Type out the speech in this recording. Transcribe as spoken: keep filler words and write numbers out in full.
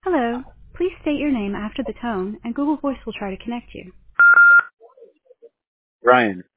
Hello. Please state your name after the tone, and Google Voice will try to connect you. Ryan.